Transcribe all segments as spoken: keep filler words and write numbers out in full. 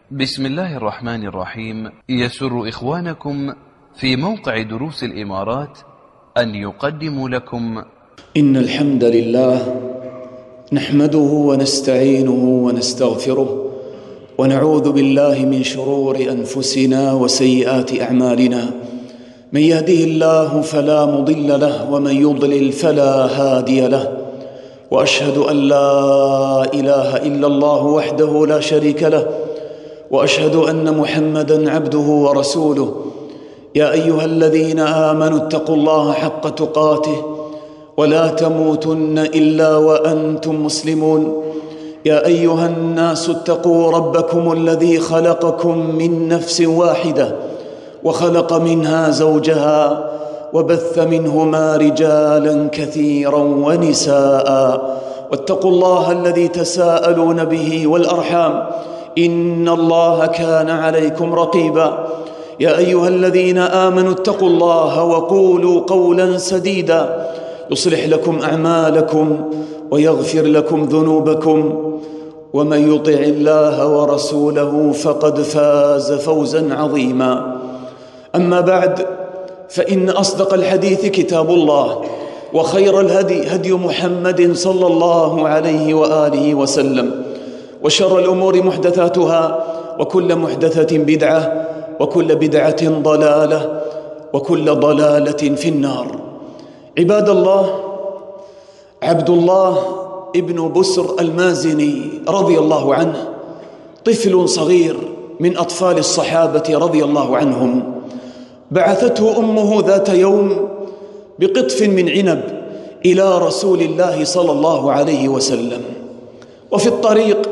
بسم الله الرحمن الرحيم. يسر إخوانكم في موقع دروس الإمارات أن يقدموا لكم إن الحمد لله نحمده ونستعينه ونستغفره ونعوذ بالله من شرور أنفسنا وسيئات أعمالنا. من يهده الله فلا مضل له ومن يضلل فلا هادي له، وأشهد أن لا إله إلا الله وحده لا شريك له، وأشهد أن محمدًا عبده ورسوله. يا أيها الذين آمنوا اتقوا الله حق تقاته ولا تموتن إلا وأنتم مسلمون. يا أيها الناس اتقوا ربكم الذي خلقكم من نفس واحدة وخلق منها زوجها وبث منهما رجالا كثيرا ونساء، واتقوا الله الذي تساءلون به والأرحام إن الله كان عليكم رقيبا. يا أيها الذين آمنوا اتقوا الله وقولوا قولا سديدا يصلح لكم أعمالكم ويغفر لكم ذنوبكم، ومن يطع الله ورسوله فقد فاز فوزا عظيما. أما بعد، فإن أصدق الحديث كتاب الله، وخير الهدي هدي محمد صلى الله عليه وآله وسلم، وشر الأمور محدثاتها، وكل محدثة بدعة، وكل بدعة ضلالة، وكل ضلالة في النار. عباد الله، عبد الله ابن بسر المازني رضي الله عنه طفل صغير من أطفال الصحابة رضي الله عنهم، بعثته أمه ذات يوم بقطف من عنب إلى رسول الله صلى الله عليه وسلم، وفي الطريق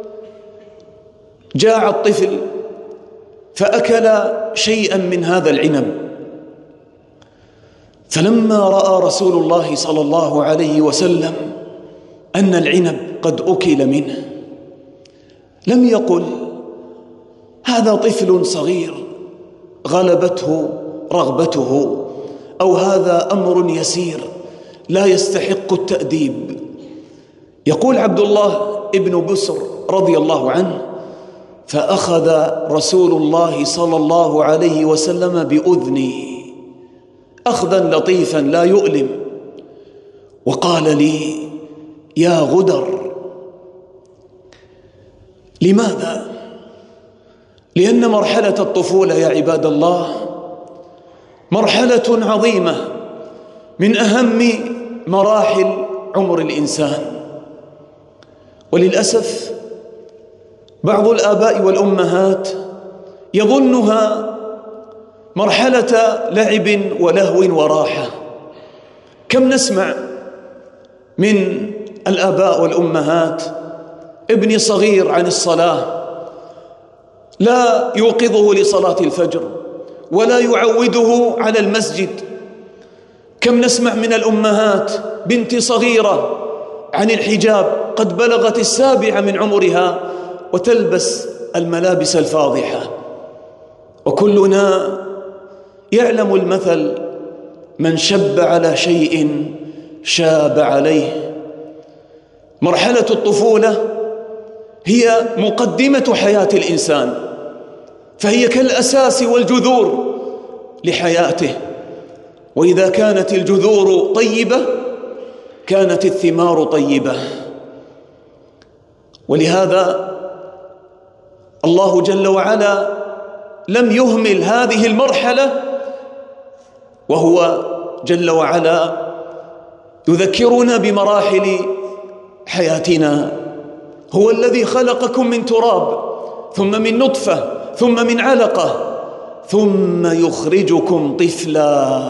جاع الطفل فأكل شيئا من هذا العنب، فلما رأى رسول الله صلى الله عليه وسلم أن العنب قد أكل منه لم يقل هذا طفل صغير غلبته رغبته، أو هذا أمر يسير لا يستحق التأديب. يقول عبد الله ابن بسر رضي الله عنه: فأخذ رسول الله صلى الله عليه وسلم بأذني أخذا لطيفا لا يؤلم، وقال لي: يا غدر. لماذا؟ لأن مرحلة الطفولة يا عباد الله مرحلة عظيمة من أهم مراحل عمر الإنسان، وللأسف بعض الآباء والأمهات يظنها مرحلة لعب ولهو وراحة. كم نسمع من الآباء والأمهات ابن صغير عن الصلاة لا يوقظه لصلاة الفجر ولا يعوده على المسجد. كم نسمع من الأمهات بنت صغيرة عن الحجاب قد بلغت السابعة من عمرها وتلبس الملابس الفاضحة. وكلنا يعلم المثل: من شب على شيء شاب عليه. مرحلة الطفولة هي مقدمة حياة الإنسان، فهي كالأساس والجذور لحياته، وإذا كانت الجذور طيبة كانت الثمار طيبة. ولهذا الله جل وعلا لم يهمل هذه المرحلة، وهو جل وعلا يذكرنا بمراحل حياتنا. هو الذي خلقكم من تراب ثم من نطفة ثم من علقة ثم يخرجكم طفلا.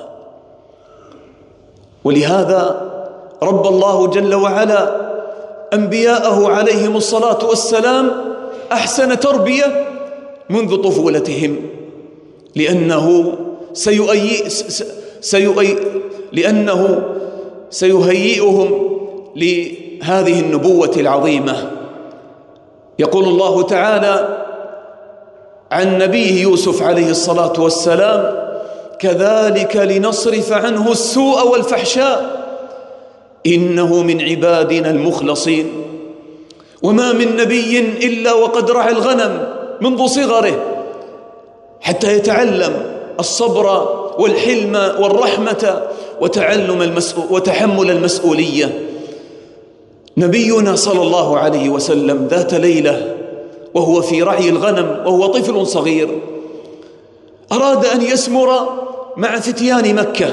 ولهذا رب الله جل وعلا أنبياءه عليهم الصلاة والسلام أحسن تربية منذ طفولتهم، لأنه سيؤيئ سيؤيئ لأنه سيهيئهم لهذه النبوة العظيمة. يقول الله تعالى عن نبيه يوسف عليه الصلاة والسلام: كذلك لنصرف عنه السوء والفحشاء إنه من عبادنا المخلصين. وما من نبي إلا وقد رعى الغنم منذ صغره حتى يتعلم الصبر والحلم والرحمة وتعلم المسؤول وتحمل المسؤولية. نبينا صلى الله عليه وسلم ذات ليلة وهو في رعي الغنم وهو طفل صغير أراد أن يسمر مع فتيان مكة،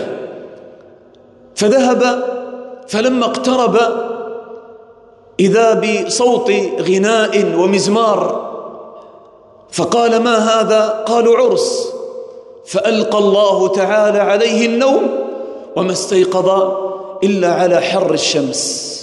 فذهب، فلما اقترب إذا بصوت غناء ومزمار، فقال: ما هذا؟ قالوا: عرس. فألقى الله تعالى عليه النوم وما استيقظ إلا على حر الشمس.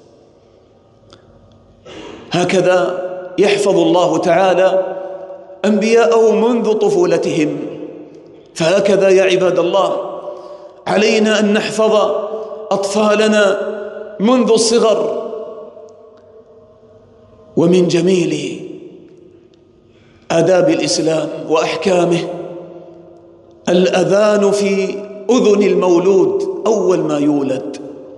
هكذا يحفظ الله تعالى أنبياءه منذ طفولتهم. فهكذا يا عباد الله علينا أن نحفظ أطفالنا منذ الصغر. ومن جميل آداب الإسلام وأحكامه الأذان في أذن المولود أول ما يولد،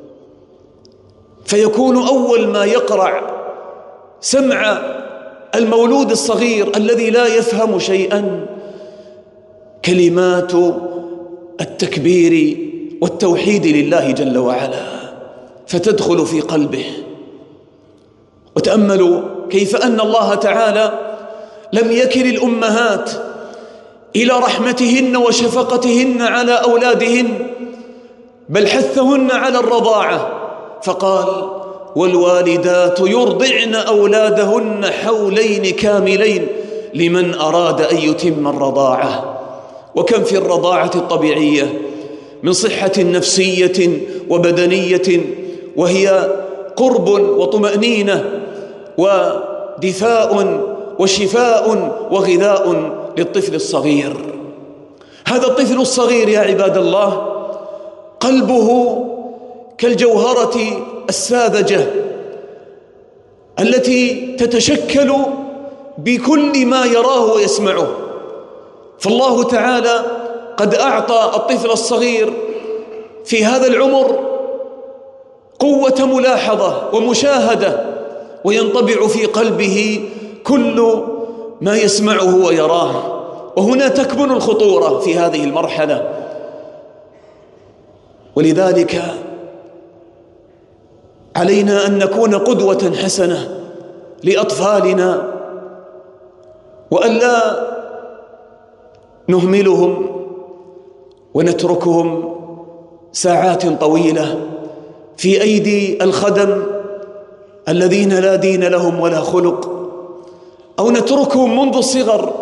فيكون أول ما يقرع سمع المولود الصغير الذي لا يفهم شيئا كلمات التكبير والتوحيد لله جل وعلا، فتدخل في قلبه. وتأملوا كيف أن الله تعالى لم يكل الأمهات إلى رحمتهن وشفقتهن على أولادهن، بل حثهن على الرضاعة، فقال: والوالدات يرضعن أولادهن حولين كاملين لمن أراد أن يتم الرضاعة. وكم في الرضاعة الطبيعية من صحة نفسية وبدنية، وهي قرب وطمأنينة ودفاء وشفاء وغذاء للطفل الصغير. هذا الطفل الصغير يا عباد الله قلبه كالجوهرة الساذجة التي تتشكل بكل ما يراه ويسمعه. فالله تعالى قد أعطى الطفل الصغير في هذا العمر قوة ملاحظة ومشاهدة، وينطبع في قلبه كل ما يسمعه ويراه. وهنا تكمن الخطورة في هذه المرحلة. ولذلك علينا أن نكون قدوة حسنة لأطفالنا، وأن لا نهملهم ونتركهم ساعات طويلة في أيدي الخدم الذين لا دين لهم ولا خلق، أو نتركهم منذ الصغر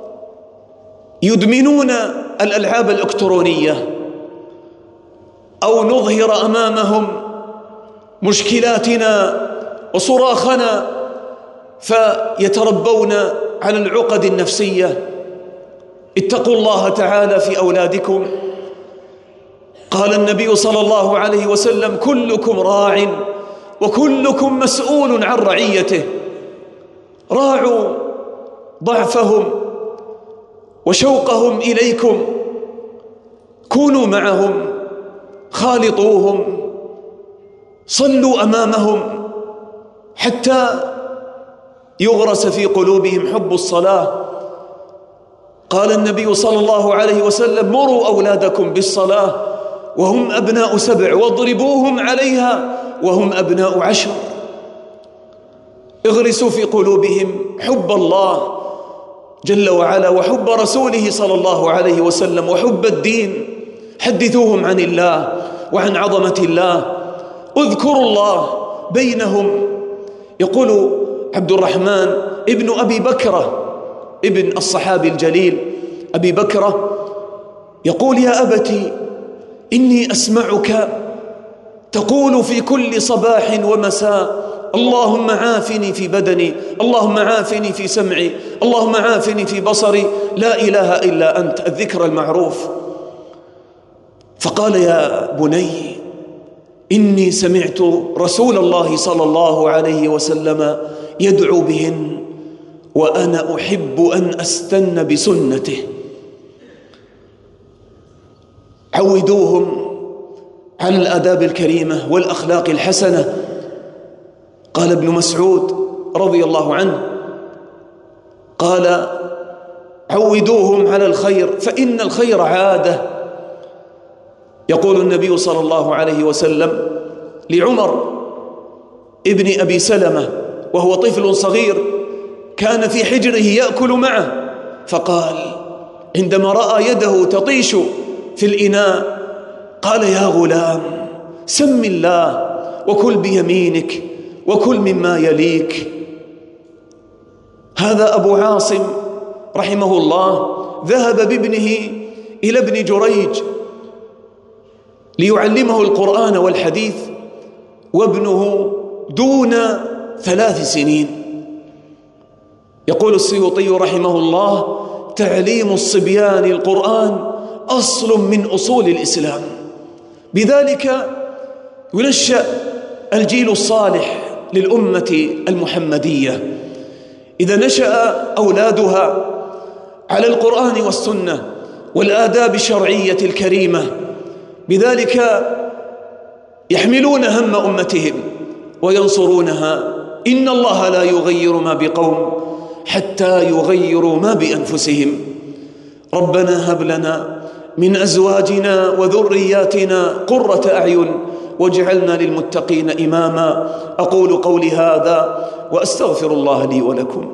يدمنون الألعاب الإلكترونية، أو نظهر أمامهم مشكلاتنا وصراخنا فيتربون على العقد النفسية. اتقوا الله تعالى في أولادكم. قال النبي صلى الله عليه وسلم: كلكم راع وكلكم مسؤول عن رعيته. راعوا ضعفهم وشوقهم إليكم، كونوا معهم، خالطوهم، صلوا أمامهم حتى يغرس في قلوبهم حب الصلاة. قال النبي صلى الله عليه وسلم: مروا أولادكم بالصلاة وهم أبناء سبع واضربوهم عليها وهم أبناء عشر. اغرسوا في قلوبهم حب الله جل وعلا وحب رسوله صلى الله عليه وسلم وحب الدين. حدثوهم عن الله وعن عظمة الله، اذكروا الله بينهم. يقول عبد الرحمن ابن أبي بكرة ابن الصحابي الجليل أبي بكرة يقول: يا أبتي إني أسمعك تقول في كل صباح ومساء: اللهم عافني في بدني، اللهم عافني في سمعي، اللهم عافني في بصري، لا إله إلا أنت، الذكر المعروف. فقال: يا بني إني سمعت رسول الله صلى الله عليه وسلم يدعو بهن وأنا أحب أن أستن بسنته. عودوهم على الآداب الكريمة والأخلاق الحسنة. قال ابن مسعود رضي الله عنه: قال عودوهم على الخير فإن الخير عادة. يقول النبي صلى الله عليه وسلم لعمر ابن أبي سلمة وهو طفل صغير كان في حجره يأكل معه، فقال عندما رأى يده تطيش في الإناء قال يا غلام سم الله وكل بيمينك وكل مما يليك. هذا أبو عاصم رحمه الله ذهب بابنه إلى ابن جريج ليعلمه القرآن والحديث وابنه دون ثلاث سنين. يقول السيوطي رحمه الله تعليم الصبيان القرآن أصل من أصول الإسلام، بذلك ينشأ الجيل الصالح للأمة المحمدية. إذا نشأ أولادها على القرآن والسنة والآداب الشرعية الكريمة، بذلك يحملون هم أمتهم وينصرونها. إن الله لا يغير ما بقوم حتى يغيروا ما بأنفسهم. ربنا هب لنا من أزواجنا وذرياتنا قرة أعين واجعلنا للمتقين إماما. أقول قولي هذا وأستغفر الله لي ولكم.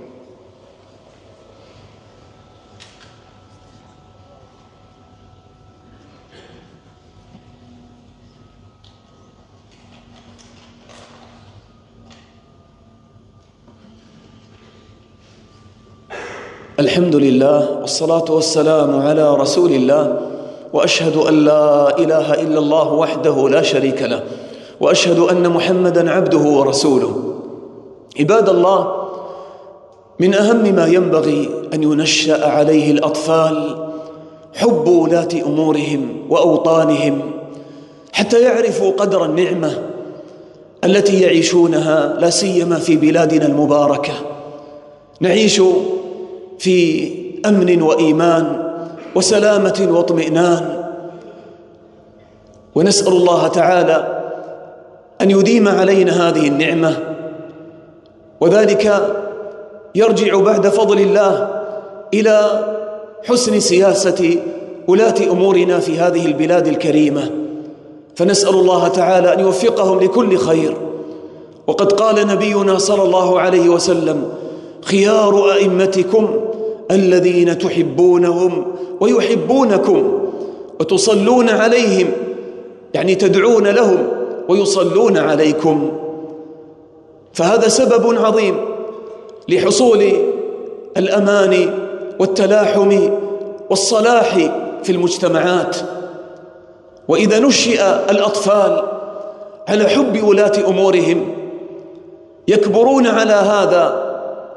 الحمد لله والصلاة والسلام على رسول الله، وأشهد أن لا إله إلا الله وحده لا شريك له، وأشهد أن محمدًا عبده ورسوله. عباد الله، من أهم ما ينبغي أن ينشأ عليه الأطفال حب ولاة أمورهم وأوطانهم حتى يعرفوا قدر النعمة التي يعيشونها، لا سيما في بلادنا المباركة. نعيش في أمن وإيمان وسلامة واطمئنان، ونسأل الله تعالى أن يديم علينا هذه النعمة، وذلك يرجع بعد فضل الله إلى حسن سياسة ولاة أمورنا في هذه البلاد الكريمة، فنسأل الله تعالى أن يوفقهم لكل خير. وقد قال نبينا صلى الله عليه وسلم خيار أئمتكم الذين تحبونهم ويحبونكم وتصلون عليهم، يعني تدعون لهم ويصلون عليكم. فهذا سبب عظيم لحصول الأمان والتلاحم والصلاح في المجتمعات. وإذا نشئ الأطفال على حب ولاة أمورهم يكبرون على هذا،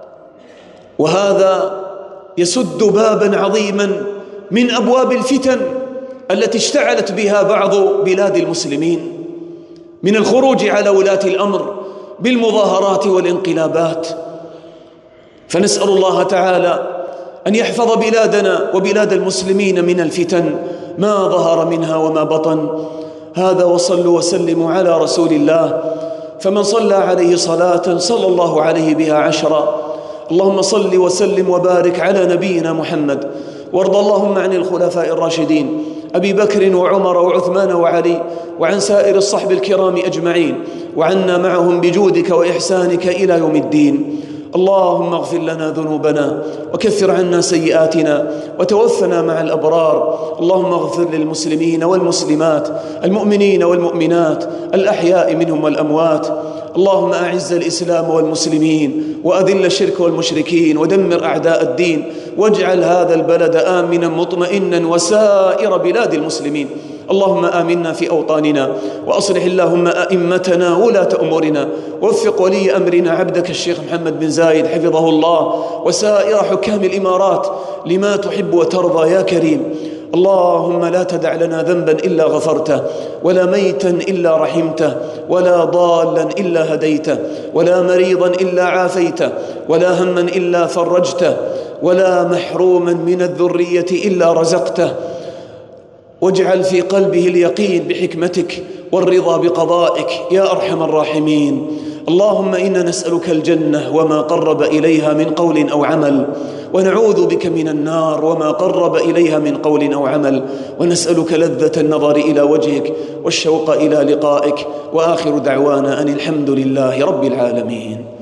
وهذا يسد بابا عظيما من أبواب الفتن التي اشتعلت بها بعض بلاد المسلمين، من الخروج على ولاة الأمر بالمظاهرات والانقلابات. فنسأل الله تعالى أن يحفظ بلادنا وبلاد المسلمين من الفتن ما ظهر منها وما بطن. هذا وصلوا وسلموا على رسول الله، فمن صلى عليه صلاة صلى الله عليه بها عشرا. اللهم صل وسلم وبارك على نبينا محمد، وارض اللهم عن الخلفاء الراشدين أبي بكر وعمر وعثمان وعلي، وعن سائر الصحب الكرام أجمعين، وعنا معهم بجودك وإحسانك إلى يوم الدين. اللهم اغفر لنا ذنوبنا وكفر عنا سيئاتنا وتوفنا مع الأبرار. اللهم اغفر للمسلمين والمسلمات، المؤمنين والمؤمنات، الأحياء منهم والأموات. اللهم أعز الإسلام والمسلمين وأذل الشرك والمشركين ودمر أعداء الدين، واجعل هذا البلد آمنا مطمئنا وسائر بلاد المسلمين. اللهم آمنا في أوطاننا، وأصلح اللهم أئمتنا ولاة أمورنا، ووفق ولي أمرنا عبدك الشيخ محمد بن زايد حفظه الله وسائر حكام الإمارات لما تحب وترضى يا كريم. اللهم لا تدع لنا ذنبا إلا غفرته، ولا ميتا إلا رحمته، ولا ضالا إلا هديته، ولا مريضا إلا عافيته، ولا هما إلا فرجته، ولا محروما من الذرية إلا رزقته. واجعل في قلبه اليقين بحكمتك والرضا بقضائك يا أرحم الراحمين. اللهم إنا نسألك الجنة وما قرب إليها من قول أو عمل، ونعوذ بك من النار وما قرب إليها من قول أو عمل، ونسألك لذة النظر إلى وجهك والشوق إلى لقائك. وآخر دعوانا أن الحمد لله رب العالمين.